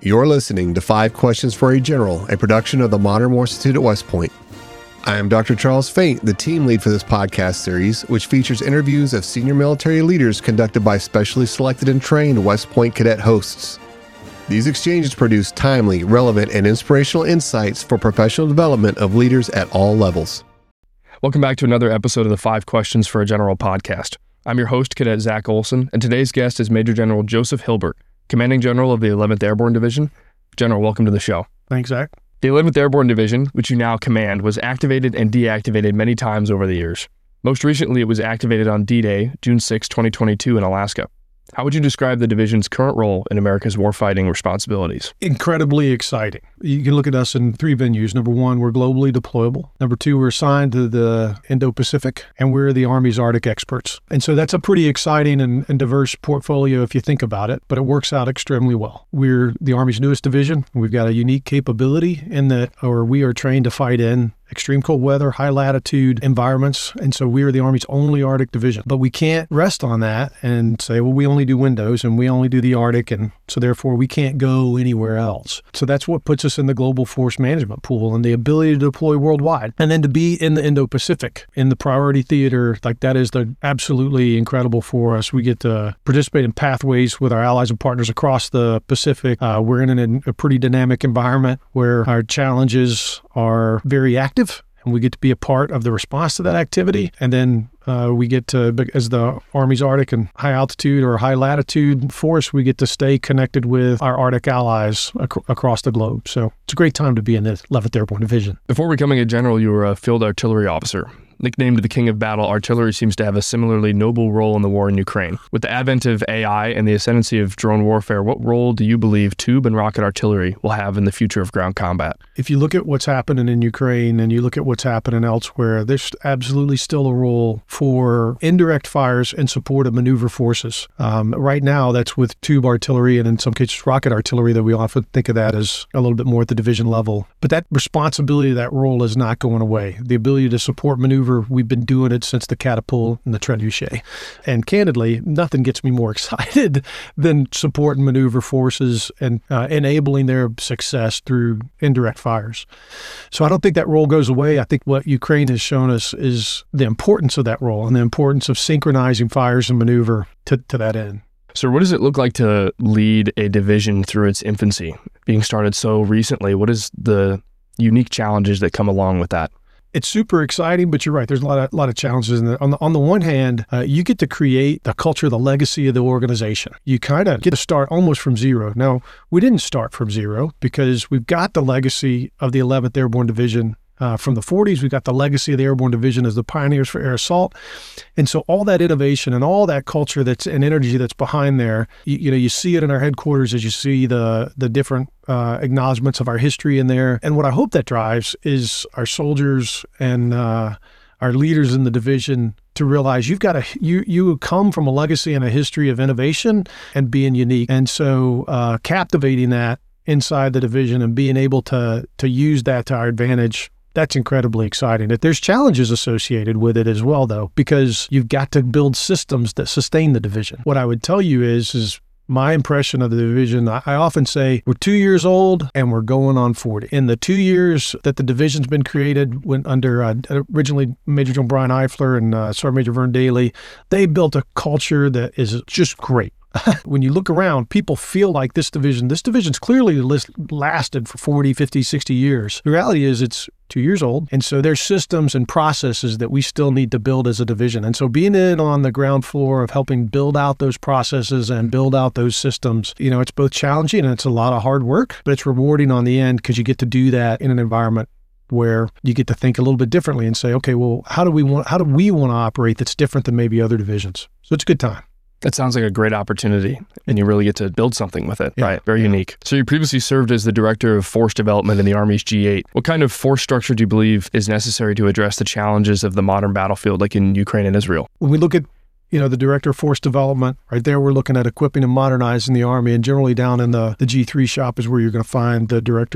You're listening to 5 Questions for a General, a production of the Modern War Institute at West Point. I am Dr. Charles Faint, the team lead for this podcast series, which features interviews of senior military leaders conducted by specially selected and trained West Point cadet hosts. These exchanges produce timely, relevant, and inspirational insights for professional development of leaders at all levels. Welcome back to another episode of the 5 Questions for a General podcast. I'm your host, Cadet Zach Olson, and today's guest is Major General Joseph Hilbert, Commanding General of the 11th Airborne Division. General, welcome to the show. Thanks, Zach. The 11th Airborne Division, which you now command, was activated and deactivated many times over the years. Most recently, it was activated on D-Day, June 6, 2022 in Alaska. How would you describe the division's current role in America's warfighting responsibilities? Incredibly exciting. You can look at us in 3 venues. Number 1, we're globally deployable. Number 2, we're assigned to the Indo-Pacific, and we're the Army's Arctic experts. And so that's a pretty exciting and diverse portfolio if you think about it, but it works out extremely well. We're the Army's newest division. We've got a unique capability in that, we are trained to fight in extreme cold weather, high latitude environments. And so we are the Army's only Arctic division. But we can't rest on that and say, well, we only do windows and we only do the Arctic. And so therefore we can't go anywhere else. So that's what puts us in the global force management pool and the ability to deploy worldwide. And then to be in the Indo-Pacific, in the priority theater, like that is absolutely incredible for us. We get to participate in pathways with our allies and partners across the Pacific. We're in a pretty dynamic environment where our challenges are very active. And we get to be a part of the response to that activity. And then we get to, as the Army's Arctic and high altitude or high latitude force, we get to stay connected with our Arctic allies across the globe. So it's a great time to be in the 11th Airborne Division. Before becoming a general, you were a field artillery officer. Nicknamed the King of Battle, artillery seems to have a similarly noble role in the war in Ukraine. With the advent of AI and the ascendancy of drone warfare, what role do you believe tube and rocket artillery will have in the future of ground combat? If you look at what's happening in Ukraine and you look at what's happening elsewhere, there's absolutely still a role for indirect fires in support of maneuver forces. Right now, that's with tube artillery and in some cases rocket artillery, that we often think of that as a little bit more at the division level. But that responsibility, that role is not going away. The ability to support maneuver, we've been doing it since the catapult and the trebuchet. And candidly, nothing gets me more excited than supporting maneuver forces and enabling their success through indirect fires. So I don't think that role goes away. I think what Ukraine has shown us is the importance of that role and the importance of synchronizing fires and maneuver to that end. So what does it look like to lead a division through its infancy, being started so recently? What is the unique challenges that come along with that? It's super exciting, but you're right. There's a lot of challenges in it. On the one hand, you get to create the culture, the legacy of the organization. You kind of get to start almost from zero. Now, we didn't start from zero because we've got the legacy of the 11th Airborne Division from the 40s. We've got the legacy of the Airborne Division as the pioneers for air assault. And so all that innovation and all that culture and energy that's behind there, you see it in our headquarters as you see the different acknowledgments of our history in there. And what I hope that drives is our soldiers and our leaders in the division to realize you come from a legacy and a history of innovation and being unique. And so captivating that inside the division and being able to use that to our advantage, that's incredibly exciting. There's challenges associated with it as well, though, because you've got to build systems that sustain the division. What I would tell you is my impression of the division, I often say we're 2 years old and we're going on 40. In the 2 years that the division's been created, when under originally Major General Brian Eifler and Sergeant Major Vern Daly, they built a culture that is just great. When you look around, people feel like this division's clearly lasted for 40, 50, 60 years. The reality is it's 2 years old. And so there's systems and processes that we still need to build as a division. And so being in on the ground floor of helping build out those processes and build out those systems, it's both challenging and it's a lot of hard work, but it's rewarding on the end because you get to do that in an environment where you get to think a little bit differently and say, okay, well, how do we want to operate that's different than maybe other divisions? So it's a good time. That sounds like a great opportunity, and you really get to build something with it, right? Very unique. So you previously served as the Director of Force Development in the Army's G8. What kind of force structure do you believe is necessary to address the challenges of the modern battlefield, like in Ukraine and Israel? When we look at the Director of Force Development, right there, we're looking at equipping and modernizing the Army, and generally down in the G3 shop is where you're going to find the Director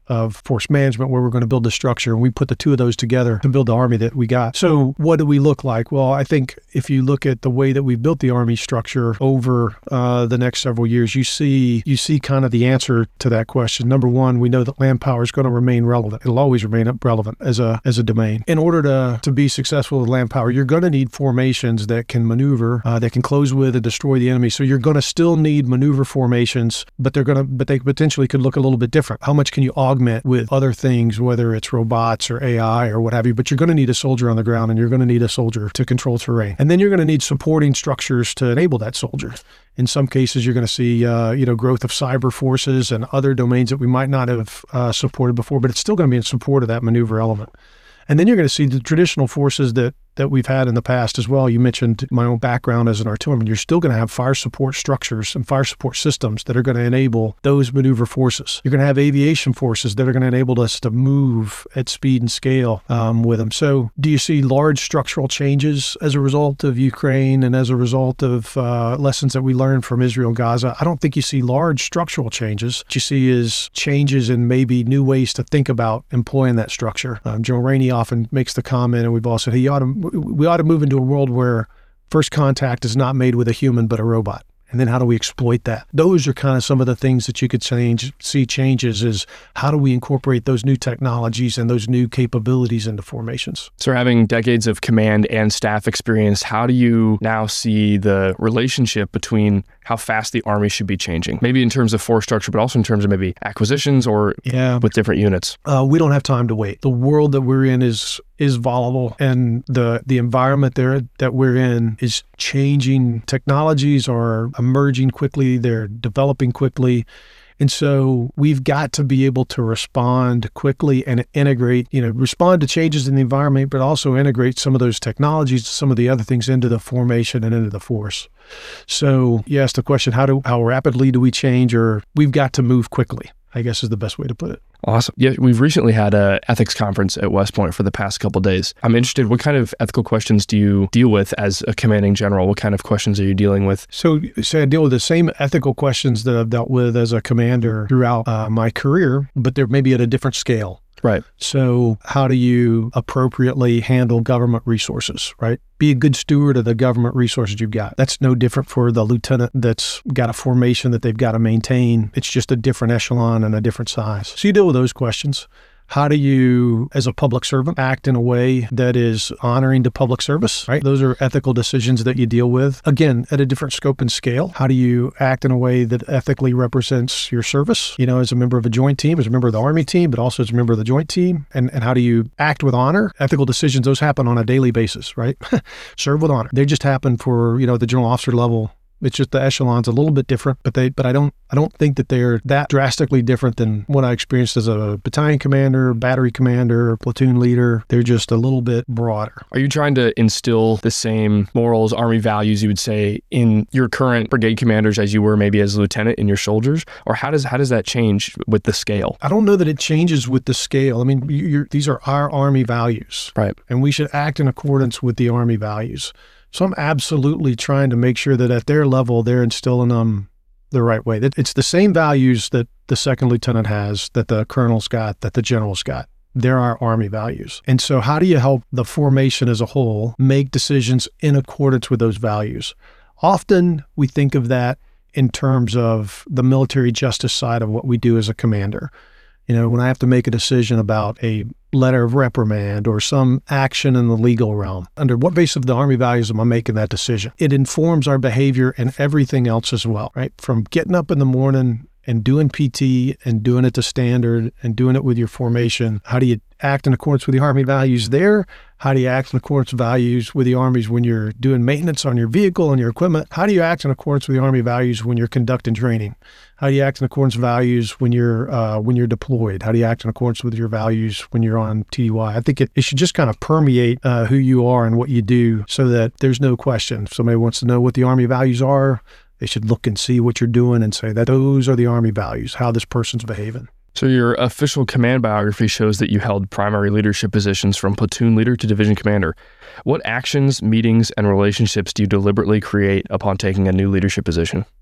of force management, where we're going to build the structure. And we put the two of those together to build the Army that we got. So what do we look like? Well, I think if you look at the way that we've built the Army structure over the next several years, you see kind of the answer to that question. Number one, we know that land power is going to remain relevant. It'll always remain relevant as a domain. In order to be successful with land power, you're going to need formations that can maneuver, that can close with and destroy the enemy. So you're going to still need maneuver formations, but they potentially could look a little bit different. How much can you augment with other things, whether it's robots or AI or what have you? But you're going to need a soldier on the ground, and you're going to need a soldier to control terrain. And then you're going to need supporting structures to enable that soldier. In some cases, you're going to see, growth of cyber forces and other domains that we might not have supported before, but it's still going to be in support of that maneuver element. And then you're going to see the traditional forces that we've had in the past as well. You mentioned my own background as an artilleryman. You're still going to have fire support structures and fire support systems that are going to enable those maneuver forces. You're going to have aviation forces that are going to enable us to move at speed and scale with them. So do you see large structural changes as a result of Ukraine and as a result of lessons that we learned from Israel and Gaza? I don't think you see large structural changes. What you see is changes in maybe new ways to think about employing that structure. General Rainey often makes the comment, and we've all said, we ought to move into a world where first contact is not made with a human, but a robot. And then how do we exploit that? Those are kind of some of the things that you could see changes is how do we incorporate those new technologies and those new capabilities into formations? So having decades of command and staff experience, how do you now see the relationship between how fast the Army should be changing? Maybe in terms of force structure, but also in terms of maybe acquisitions or with different units. We don't have time to wait. The world that we're in is volatile, and the environment that we're in is changing. Technologies are emerging quickly. They're developing quickly. And so we've got to be able to respond quickly and integrate, respond to changes in the environment, but also integrate some of those technologies, some of the other things into the formation and into the force. So you asked the question, how rapidly do we change, or we've got to move quickly, I guess is the best way to put it. Awesome. Yeah, we've recently had an ethics conference at West Point for the past couple of days. I'm interested, what kind of ethical questions do you deal with as a commanding general? What kind of questions are you dealing with? So I deal with the same ethical questions that I've dealt with as a commander throughout my career, but they're maybe at a different scale. Right. So how do you appropriately handle government resources, right? Be a good steward of the government resources you've got. That's no different for the lieutenant that's got a formation that they've got to maintain. It's just a different echelon and a different size. So you deal with those questions. How do you, as a public servant, act in a way that is honoring to public service, right? Those are ethical decisions that you deal with, again, at a different scope and scale. How do you act in a way that ethically represents your service, as a member of a joint team, as a member of the Army team, but also as a member of the joint team? And how do you act with honor? Ethical decisions, those happen on a daily basis, right? Serve with honor. They just happen for, the general officer level. It's just the echelon's a little bit different, but I don't think that they're that drastically different than what I experienced as a battalion commander, battery commander, platoon leader. They're just a little bit broader. Are you trying to instill the same morals, Army values, you would say, in your current brigade commanders as you were maybe as a lieutenant in your soldiers? Or how does that change with the scale? I don't know that it changes with the scale. I mean, these are our Army values. Right. And we should act in accordance with the Army values. So I'm absolutely trying to make sure that at their level, they're instilling them the right way. It's the same values that the second lieutenant has, that the colonel's got, that the general's got. They're our Army values. And so how do you help the formation as a whole make decisions in accordance with those values? Often we think of that in terms of the military justice side of what we do as a commander. When I have to make a decision about a letter of reprimand or some action in the legal realm, under what basis of the Army values am I making that decision? It informs our behavior and everything else as well, right? From getting up in the morning and doing PT and doing it to standard and doing it with your formation. How do you act in accordance with the Army values there? How do you act in accordance with values with the Armies when you're doing maintenance on your vehicle and your equipment? How do you act in accordance with the Army values when you're conducting training? How do you act in accordance with values when you're deployed? How do you act in accordance with your values when you're on TDY? I think it should just kind of permeate who you are and what you do so that there's no question. If somebody wants to know what the Army values are, they should look and see what you're doing and say that those are the Army values, how this person's behaving. So your official command biography shows that you held primary leadership positions from platoon leader to division commander. What actions, meetings, and relationships do you deliberately create upon taking a new leadership position?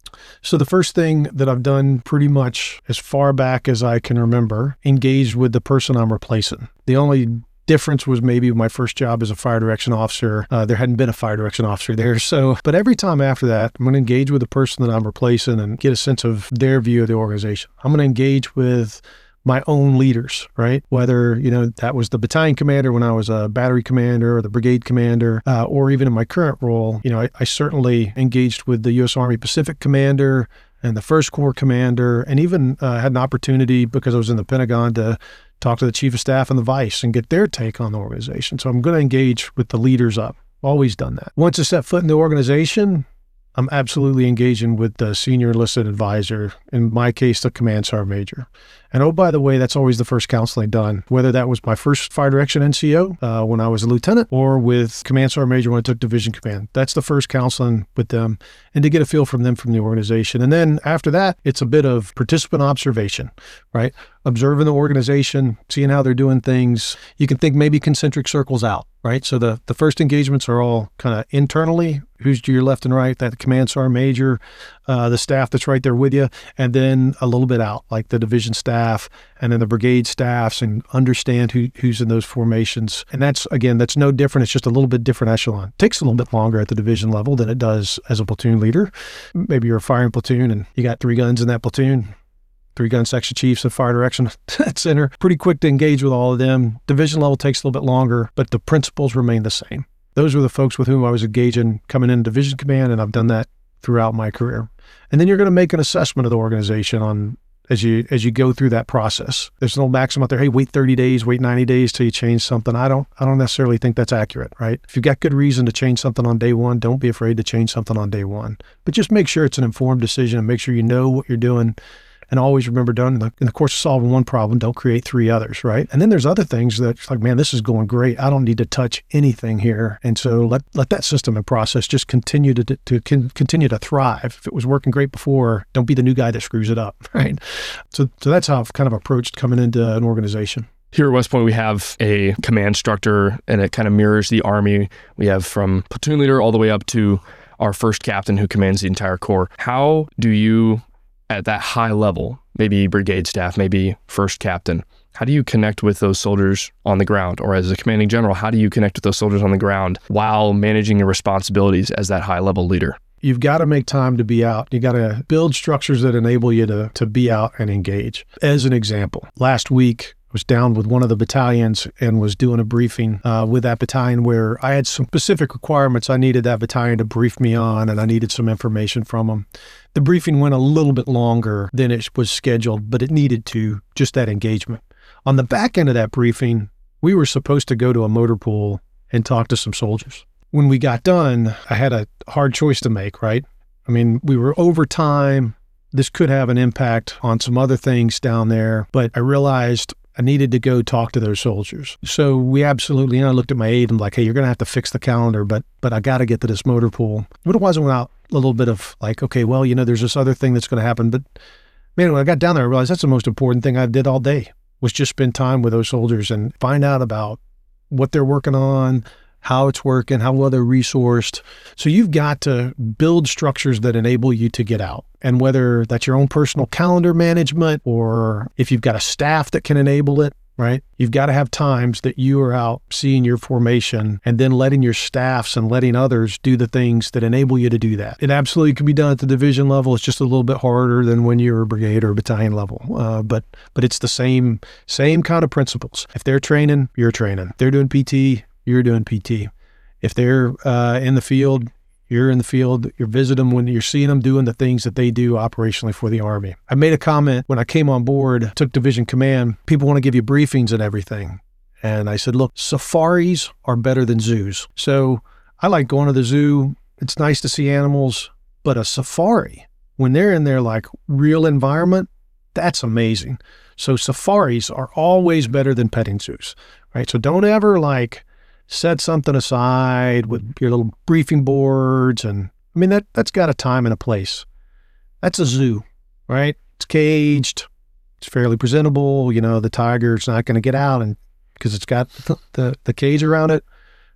So the first thing that I've done pretty much as far back as I can remember, engaged with the person I'm replacing. The only difference was maybe my first job as a fire direction officer. There hadn't been a fire direction officer there. But every time after that, I'm going to engage with the person that I'm replacing and get a sense of their view of the organization. I'm going to engage with my own leaders, right? Whether, that was the battalion commander when I was a battery commander or the brigade commander, or even in my current role, I certainly engaged with the U.S. Army Pacific commander and the First Corps commander, and even had an opportunity because I was in the Pentagon to talk to the chief of staff and the vice and get their take on the organization. So I'm going to engage with the leaders up. Always done that. Once I set foot in the organization, I'm absolutely engaging with the senior enlisted advisor, in my case, the command sergeant major. And oh, by the way, that's always the first counseling done, whether that was my first fire direction NCO when I was a lieutenant or with command sergeant major when I took division command. That's the first counseling with them and to get a feel from them from the organization. And then after that, it's a bit of participant observation, right? Observing the organization, seeing how they're doing things. You can think maybe concentric circles out, right? So the first engagements are all kind of internally, who's to your left and right, that command sergeant major, the staff that's right there with you, and then a little bit out, like the division staff and then the brigade staffs, and understand who's in those formations. And that's no different. It's just a little bit different echelon. It takes a little bit longer at the division level than it does as a platoon leader. Maybe you're a firing platoon and you got 3 guns in that platoon. 3 gun section chiefs and fire direction center. Pretty quick to engage with all of them. Division level takes a little bit longer, but the principles remain the same. Those were the folks with whom I was engaging coming in division command, and I've done that throughout my career. And then you're going to make an assessment of the organization on as you go through that process. There's no maximum out there, hey, wait 30 days, wait 90 days till you change something. I don't necessarily think that's accurate, right? If you've got good reason to change something on day one, don't be afraid to change something on day one. But just make sure it's an informed decision and make sure you know what you're doing. And always remember, in the course of solving one problem, don't create 3 others, right? And then there's other things that, like, man, this is going great. I don't need to touch anything here. And so let that system and process just continue continue to thrive. If it was working great before, don't be the new guy that screws it up, right? So that's how I've kind of approached coming into an organization. Here at West Point, we have a command structure, and it kind of mirrors the Army. We have from platoon leader all the way up to our first captain who commands the entire corps. How do you, at that high level, maybe brigade staff, maybe first captain, how do you connect with those soldiers on the ground? Or as a commanding general, how do you connect with those soldiers on the ground while managing your responsibilities as that high level leader? You've got to make time to be out. You got to build structures that enable you to be out and engage. As an example, last week, I was down with one of the battalions and was doing a briefing with that battalion where I had some specific requirements I needed that battalion to brief me on, and I needed some information from them. The briefing went a little bit longer than it was scheduled, but it needed to, just that engagement. On the back end of that briefing, we were supposed to go to a motor pool and talk to some soldiers. When we got done, I had a hard choice to make, right? I mean, we were over time. This could have an impact on some other things down there, but I realized I needed to go talk to those soldiers. So we absolutely, I looked at my aide and like, hey, you're going to have to fix the calendar, but I got to get to this motor pool. But it wasn't without a little bit of like, okay, well, there's this other thing that's going to happen. But man, when I got down there, I realized that's the most important thing I did all day was just spend time with those soldiers and find out about what they're working on, how it's working, how well they're resourced. So you've got to build structures that enable you to get out. And whether that's your own personal calendar management or if you've got a staff that can enable it, right? You've got to have times that you are out seeing your formation and then letting your staffs and letting others do the things that enable you to do that. It absolutely can be done at the division level. It's just a little bit harder than when you're a brigade or a battalion level. But it's the same kind of principles. If they're training, you're training. If they're doing PT, you're doing PT. If they're in the field, you're in the field. You're visiting them when you're seeing them doing the things that they do operationally for the Army. I made a comment when I came on board, took division command. People want to give you briefings and everything. And I said, look, safaris are better than zoos. So I like going to the zoo. It's nice to see animals, but a safari, when they're in their like real environment, that's amazing. So safaris are always better than petting zoos, right? So don't ever like set something aside with your little briefing boards. And I mean, that's got a time and a place. That's a zoo, right? It's caged. It's fairly presentable. The tiger's not going to get out and because it's got the cage around it.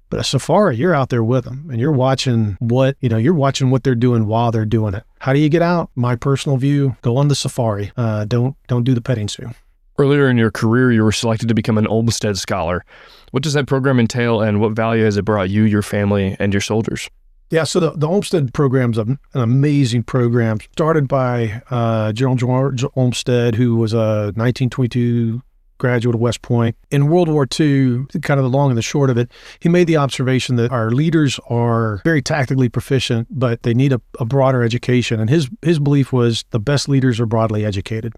But a safari, you're out there with them and you're watching what they're doing while they're doing it. How do you get out? My personal view, go on the safari. Don't do the petting zoo. Earlier in your career, you were selected to become an Olmsted Scholar. What does that program entail, and what value has it brought you, your family, and your soldiers? Yeah, so the Olmsted program's an amazing program. Started by General George Olmsted, who was a 1922 graduate of West Point. In World War II, kind of the long and the short of it, he made the observation that our leaders are very tactically proficient, but they need a broader education. And his belief was the best leaders are broadly educated.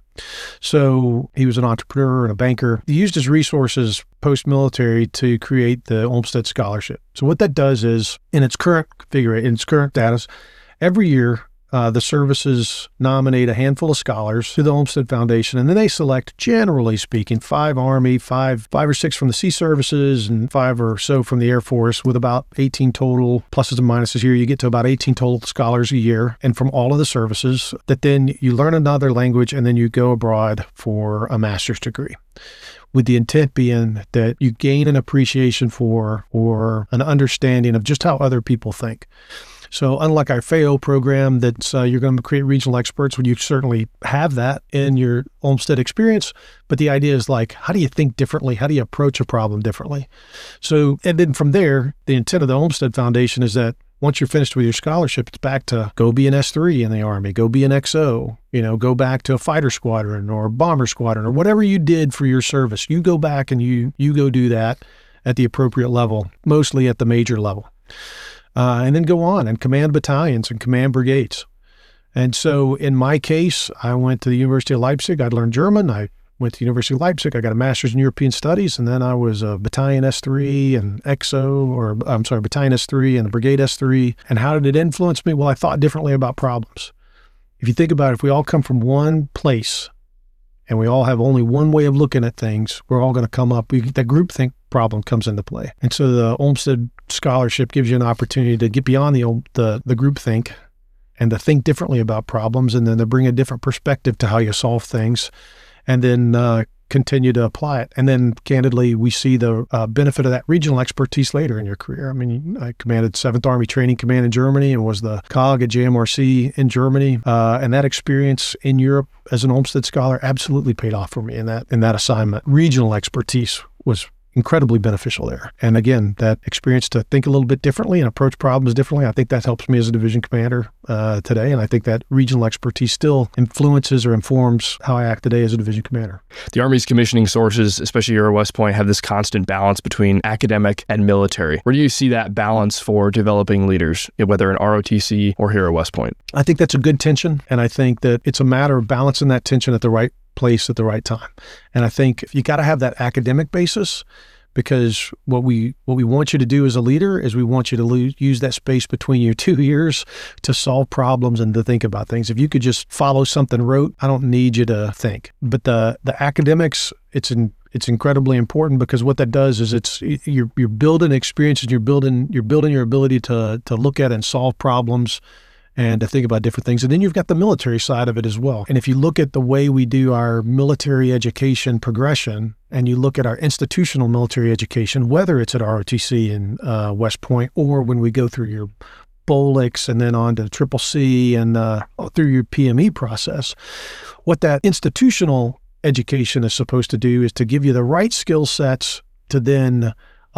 So he was an entrepreneur and a banker. He used his resources post-military to create the Olmsted Scholarship. So what that does is, in its current status, every year, the services nominate a handful of scholars to the Olmsted Foundation, and then they select, generally speaking, 5 Army, 5 or 6 from the Sea Services, and 5 or so from the Air Force, with about 18 total, pluses and minuses here. You get to about 18 total scholars a year, and from all of the services, that then you learn another language, and then you go abroad for a master's degree, with the intent being that you gain an appreciation for or an understanding of just how other people think. So unlike our FAO program that's you're going to create regional experts, when you certainly have that in your Olmsted experience, but the idea is like, how do you think differently? How do you approach a problem differently? So, and then from there, the intent of the Olmsted Foundation is that once you're finished with your scholarship, it's back to go be an S3 in the Army, go be an XO, go back to a fighter squadron or a bomber squadron or whatever you did for your service. You go back and you go do that at the appropriate level, mostly at the major level. And then go on and command battalions and command brigades. And so in my case, I went to the University of Leipzig. I'd learned German. I went to the University of Leipzig. I got a master's in European studies, and then I was a battalion S3 and battalion S3 and the brigade S3. And how did it influence me? Well, I thought differently about problems. If you think about it, if we all come from one place and we all have only one way of looking at things, we're all going to come up. That groupthink problem comes into play. And so the Olmsted Scholarship gives you an opportunity to get beyond the groupthink and to think differently about problems, and then to bring a different perspective to how you solve things, and then continue to apply it. And then, candidly, we see the benefit of that regional expertise later in your career. I mean, I commanded 7th Army Training Command in Germany and was the COG at JMRC in Germany. And that experience in Europe as an Olmsted Scholar absolutely paid off for me in that assignment. Regional expertise was incredibly beneficial there. And again, that experience to think a little bit differently and approach problems differently, I think that helps me as a division commander today. And I think that regional expertise still influences or informs how I act today as a division commander. The Army's commissioning sources, especially here at West Point, have this constant balance between academic and military. Where do you see that balance for developing leaders, whether in ROTC or here at West Point? I think that's a good tension. And I think that it's a matter of balancing that tension at the right place at the right time. And I think you got to have that academic basis, because what we want you to do as a leader is we want you to use that space between your 2 ears to solve problems and to think about things. If you could just follow something rote, I don't need you to think. But the academics, it's incredibly important, because what that does is you're building experiences, you're building your ability to look at and solve problems and to think about different things. And then you've got the military side of it as well. And if you look at the way we do our military education progression, and you look at our institutional military education, whether it's at ROTC in West Point, or when we go through your BOLIX and then on to Triple C and through your PME process, what that institutional education is supposed to do is to give you the right skill sets to then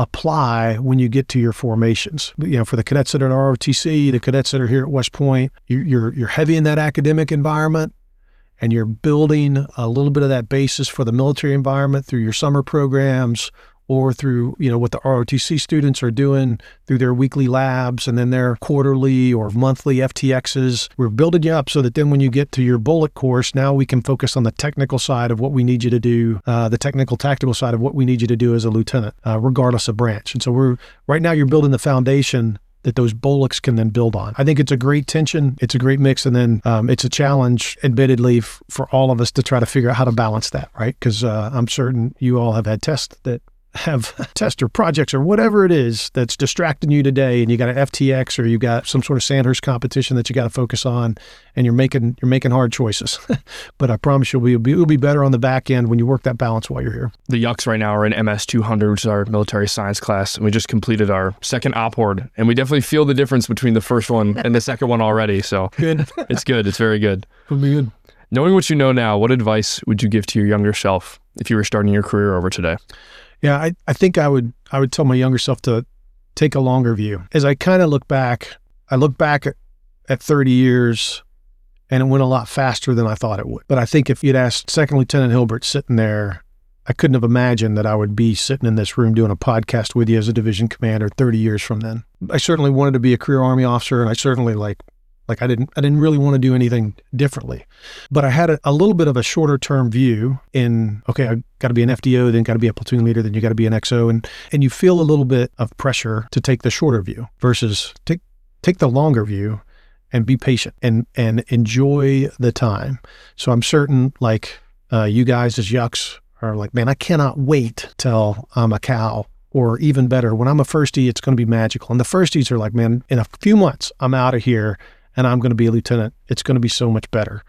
apply when you get to your formations. For the cadets that are at ROTC, the cadets that are here at West Point, you're heavy in that academic environment, and you're building a little bit of that basis for the military environment through your summer programs, or through, what the ROTC students are doing through their weekly labs and then their quarterly or monthly FTXs. We're building you up so that then when you get to your BOLIC course, now we can focus on the technical side of what we need you to do, the technical tactical side of what we need you to do as a lieutenant, regardless of branch. And so right now you're building the foundation that those BOLICs can then build on. I think it's a great tension. It's a great mix. And then it's a challenge, admittedly, for all of us to try to figure out how to balance that, right? Because I'm certain you all have had tests that have tests or projects or whatever it is that's distracting you today, and you got an FTX or you got some sort of Sandhurst competition that you got to focus on, and you're making hard choices. But I promise you'll be better on the back end when you work that balance while you're here. The Yucks right now are in MS 200, which is our military science class, and we just completed our second OPHORD, and we definitely feel the difference between the first one and the second one already. So good. It's good. It's very good. It'll be good. Knowing what you know now, what advice would you give to your younger self if you were starting your career over today? Yeah, I think I would tell my younger self to take a longer view. As I kind of look back at 30 years, and it went a lot faster than I thought it would. But I think if you'd asked Second Lieutenant Hilbert sitting there, I couldn't have imagined that I would be sitting in this room doing a podcast with you as a division commander 30 years from then. I certainly wanted to be a career Army officer, and I certainly I didn't really want to do anything differently. But I had a little bit of a shorter term view in, okay, I got to be an FDO, then got to be a platoon leader, then you got to be an XO. And you feel a little bit of pressure to take the shorter view versus take the longer view and be patient and enjoy the time. So I'm certain you guys as Yucks are like, man, I cannot wait till I'm a cow. Or even better, when I'm a firstie, it's going to be magical. And the firsties are like, man, in a few months, I'm out of here and I'm going to be a lieutenant. It's going to be so much better.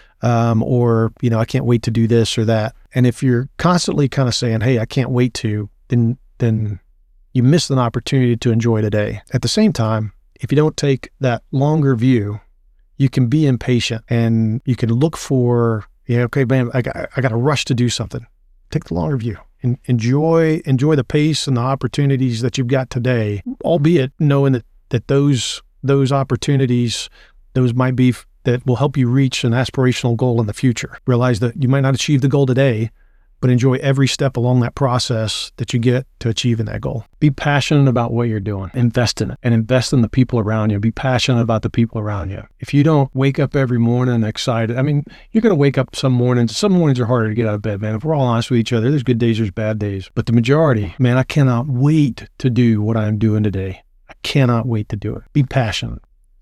I can't wait to do this or that. And if you're constantly kind of saying, hey, I can't wait to, then you miss an opportunity to enjoy today. At the same time, if you don't take that longer view, you can be impatient and you can look for, okay, man, I got to rush to do something. Take the longer view. And enjoy the pace and the opportunities that you've got today, albeit knowing that those opportunities, those might be that will help you reach an aspirational goal in the future. Realize that you might not achieve the goal today, but enjoy every step along that process that you get to achieving that goal. Be passionate about what you're doing. Invest in it and invest in the people around you. Be passionate about the people around you. If you don't wake up every morning excited, you're going to wake up some mornings. Some mornings are harder to get out of bed, man. If we're all honest with each other, there's good days, there's bad days. But the majority, man, I cannot wait to do what I'm doing today. I cannot wait to do it. Be passionate.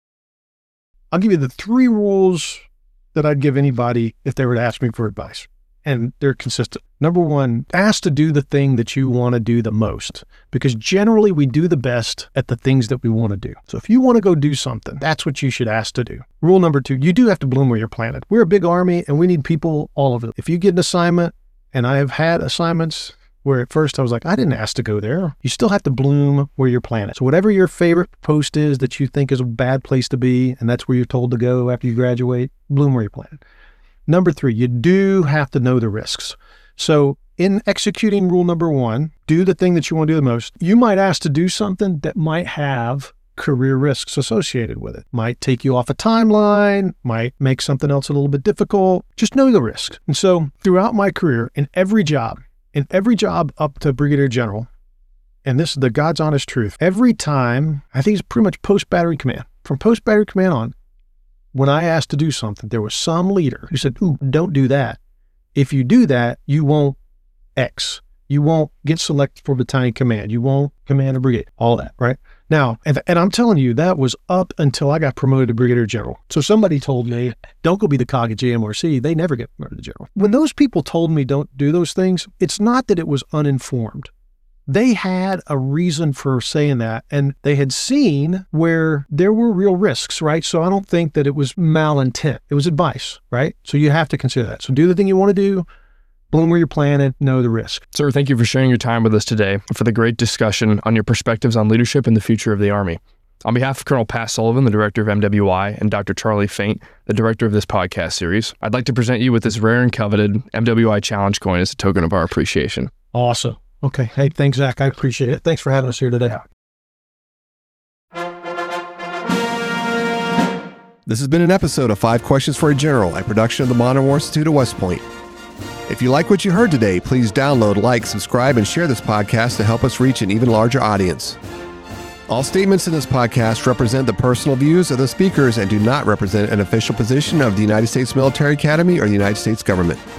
I'll give you the 3 rules that I'd give anybody if they were to ask me for advice. And they're consistent. Number 1, ask to do the thing that you want to do the most, because generally we do the best at the things that we want to do. So if you want to go do something, that's what you should ask to do. Rule number 2, you do have to bloom where you're planted. We're a big Army and we need people all over. If you get an assignment, and I have had assignments where at first I was like, I didn't ask to go there. You still have to bloom where you're planted. So whatever your favorite post is that you think is a bad place to be, and that's where you're told to go after you graduate, bloom where you're planted. Number 3, you do have to know the risks. So in executing rule number 1, do the thing that you want to do the most. You might ask to do something that might have career risks associated with it. Might take you off a timeline, might make something else a little bit difficult. Just know the risks. And so throughout my career, in every job up to Brigadier General, and this is the God's honest truth, every time, I think it's pretty much post-battery command. From post-battery command on, when I asked to do something, there was some leader who said, ooh, don't do that. If you do that, you won't X. You won't get selected for battalion command. You won't command a brigade, all that, right? Now, and I'm telling you, that was up until I got promoted to Brigadier General. So somebody told me, don't go be the cog at JMRC. They never get promoted to General. When those people told me don't do those things, it's not that it was uninformed. They had a reason for saying that, and they had seen where there were real risks, right? So I don't think that it was malintent. It was advice, right? So you have to consider that. So do the thing you want to do, bloom where you're planted, know the risk. Sir, thank you for sharing your time with us today and for the great discussion on your perspectives on leadership and the future of the Army. On behalf of Colonel Pat Sullivan, the director of MWI, and Dr. Charlie Faint, the director of this podcast series, I'd like to present you with this rare and coveted MWI Challenge coin as a token of our appreciation. Awesome. Okay. Hey, thanks, Zach. I appreciate it. Thanks for having us here today. This has been an episode of 5 Questions for a General, a production of the Modern War Institute at West Point. If you like what you heard today, please download, like, subscribe, and share this podcast to help us reach an even larger audience. All statements in this podcast represent the personal views of the speakers and do not represent an official position of the United States Military Academy or the United States government.